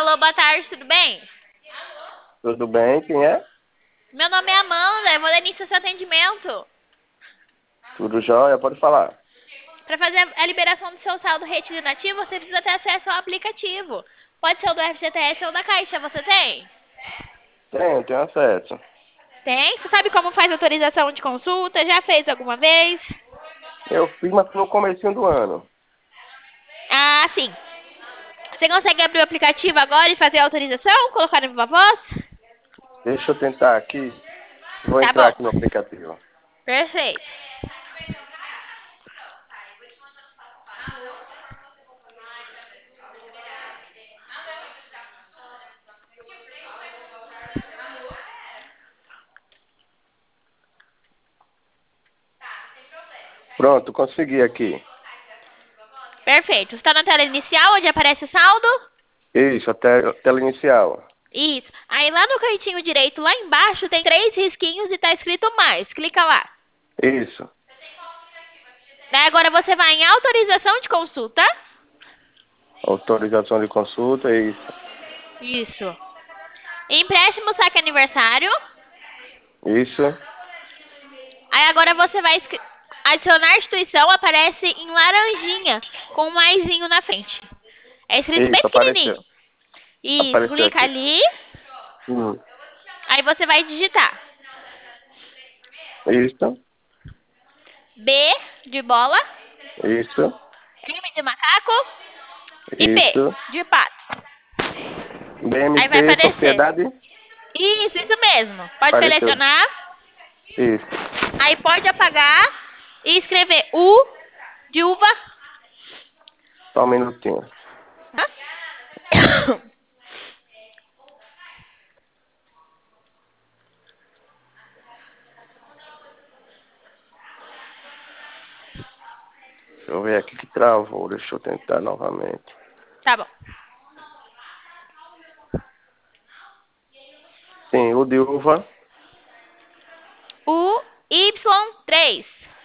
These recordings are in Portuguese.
Alô, boa tarde, tudo bem? Tudo bem? Quem é? Meu nome é Amanda, eu vou dar início ao seu atendimento. Tudo jóia? Pode falar. Para fazer a liberação do seu saldo retido inativo, você precisa ter acesso ao aplicativo. Pode ser o do FGTS ou da Caixa, você tem? Tenho acesso. Tem? Você sabe como faz autorização de consulta? Já fez alguma vez? Eu fiz, mas no comecinho do ano. Ah, sim. Você consegue abrir o aplicativo agora e fazer a autorização? Colocar no Viva Voz? Deixa eu tentar aqui. Vou Tá entrar bom. aqui no aplicativo. Perfeito. Pronto, consegui aqui. Perfeito. Você está na tela inicial, onde aparece o saldo? Isso, até tela inicial. Isso. Aí lá no cantinho direito, lá embaixo, tem 3 risquinhos e tá escrito mais. Clica lá. Isso. Daí agora você vai em autorização de consulta. Autorização de consulta, isso. Isso. Empréstimo saque aniversário. Isso. Aí agora você vai adicionar instituição, aparece em laranjinha, com um maisinho na frente. É escrito bem Isso, pequenininho. apareceu. Isso, Apareceu clica aqui. ali. Hum. Aí você vai digitar Isso. B de bola, Isso. M de macaco e P Isso. de pato. Aí vai BMP, aparecer. Sociedade. Isso mesmo. Pode Apareceu. selecionar. Isso. Aí pode apagar e escrever U de uva. Só um minutinho. Hã? Deixa eu ver aqui que travou. Deixa eu tentar novamente. Tá bom. Sim, o de uva. U Y3.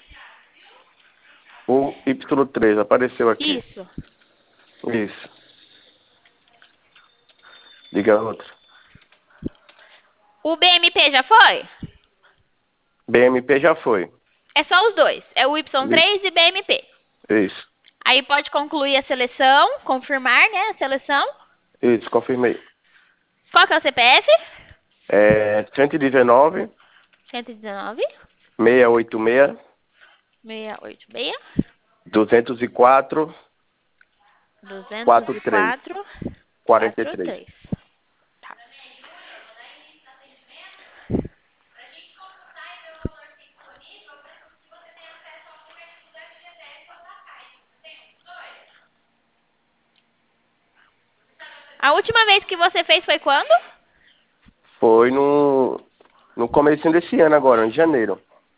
O Y3 apareceu aqui. Isso. Isso. Diga outra. O BMP já foi? BMP já foi. É só os dois. É o Y3 e BMP. Isso. Aí pode concluir a seleção, confirmar, né, a seleção. Isso, confirmei. Qual que é o CPF? 119 119 686 686 204 43 204 43. 43. Tá. A última vez que você fez foi quando? Foi no comecinho desse ano agora, em janeiro.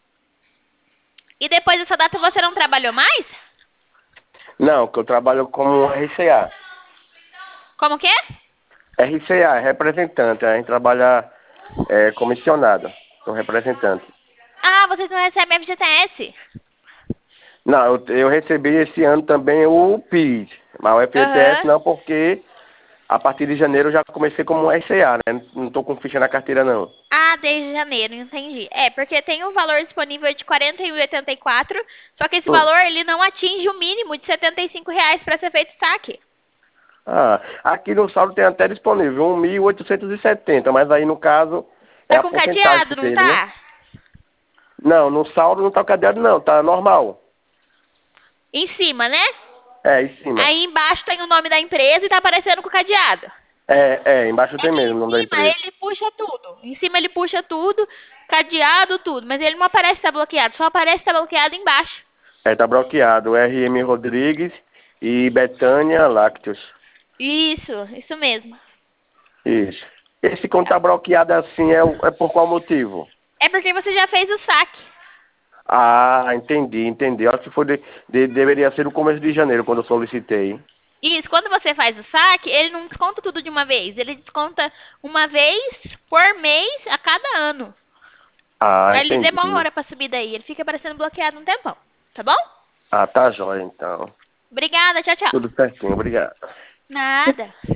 E depois dessa data você não trabalhou mais? Não, que eu trabalho como RCA. Como que é? RCA, representante. A gente trabalha comissionado. Sou representante. Ah, vocês não recebem FGTS. Não, eu recebi esse ano também o PIS, mas o FGTS Aham. não, porque a partir de janeiro eu já comecei como RCA, né? Não tô com ficha na carteira, não. Ah, desde janeiro, entendi. É, porque tem um valor disponível de R$ 41,84, só que esse Hum. valor ele não atinge o mínimo de R$ 75 para ser feito saque. Ah, aqui no saldo tem até disponível 1.870, mas aí no caso é Tá a com porcentagem cadeado, não dele, né? tá? Não, no saldo não tá cadeado não, tá normal. Em cima, né? É, em cima. Aí embaixo tem o nome da empresa e tá aparecendo com cadeado. Embaixo É tem que mesmo o em nome da cima empresa. ele puxa tudo. Em cima ele puxa tudo, cadeado, tudo. Mas ele não aparece que tá bloqueado, só aparece que tá bloqueado embaixo. Tá bloqueado, RM Rodrigues e Betânia Lácteos. Isso mesmo. Isso. Esse conto tá bloqueado assim é por qual motivo? É porque você já fez o saque. Ah, entendi. Acho que foi deveria ser no começo de janeiro, quando eu solicitei. Isso, quando você faz o saque, ele não desconta tudo de uma vez. Ele desconta uma vez por mês a cada ano. Ah, Aí ele entendi. demora pra subir daí. Ele fica parecendo bloqueado um tempão. Tá bom? Ah, tá jóia, então. Obrigada, tchau, tchau. Tudo certinho, obrigado. Nada.